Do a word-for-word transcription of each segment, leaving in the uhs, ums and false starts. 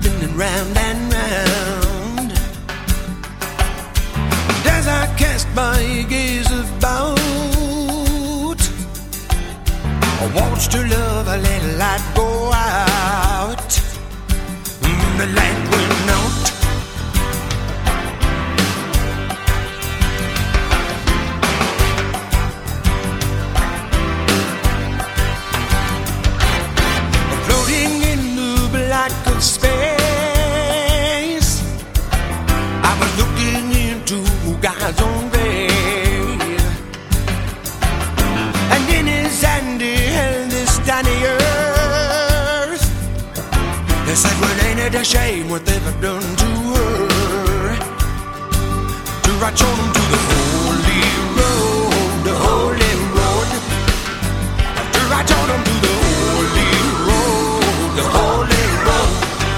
spinning round and round. And as I cast my gaze about, I watched her love, I let a light go out. Mm, the light went out. Floating in the black of space, I was looking into God's own grave, and in his hand he held this tiny earth. He said, well, ain't it a shame what they've done to her? To right on them to the holy road, the holy road. To right on them to the holy road, the holy road.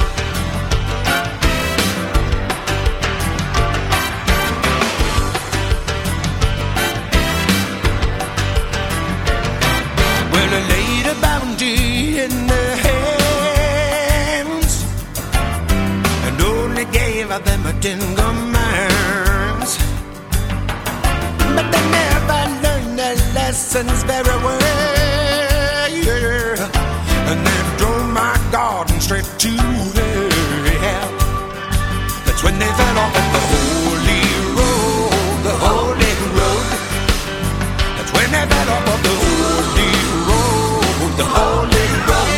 Well, I laid a bounty in their hands and only gave them a ten commands, but they never learned their lessons very well, yeah. And they drove my garden straight to hell. That's when they fell off of the holy road, the holy road. That's when they fell off of the holy road, the holy road.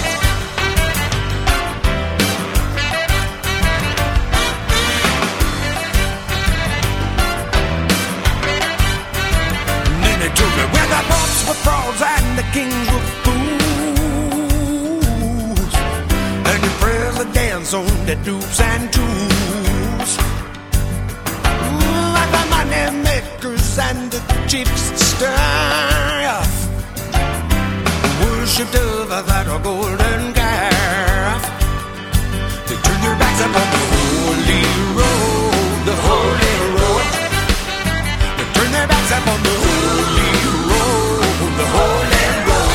And then they took me where the popes were frauds and the kings were fools, and the presidents on the dupes and tools. Ooh, like the money makers and the chiefs staff worshipped over that golden calf. They turned their backs upon the holy road, the holy road. They turned their backs upon the holy road, the holy road.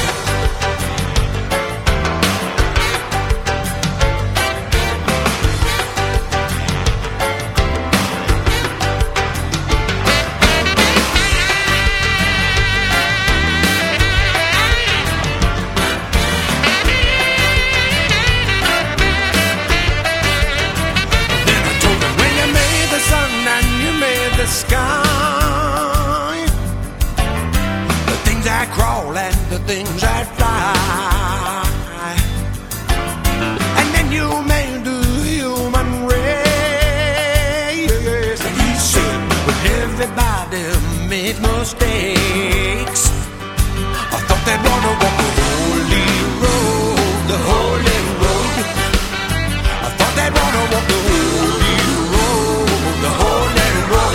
The sky, the things that crawl and the things that fly, and then you made the human race. And he said, well, everybody made mistakes. I thought they'd wanna walk the holy road, the holy road. I thought they'd wanna walk the holy road, the holy road.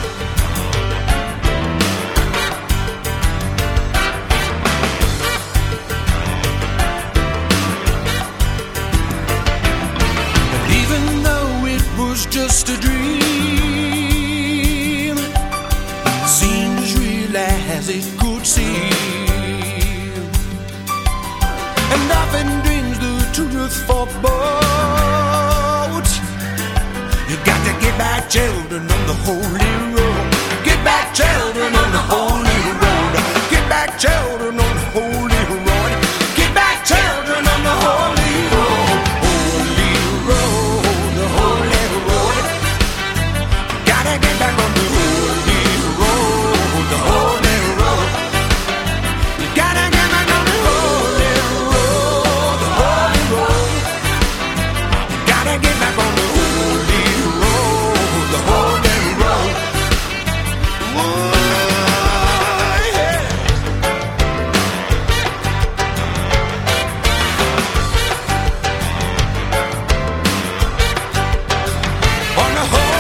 Just a dream, seemed as real as it could seem, and often dreams the truth for both. You got to get back, children, on the holy road. Get back, children, on the holy road. Get back, children, on the holy road. Get back, children, on the holy road. Holy road, the holy road. Gotta get back on the holy road, the holy road. You gotta get back on the holy road, the holy road. You gotta get back on the holy road, the holy road. Whoa, yeah. On the holy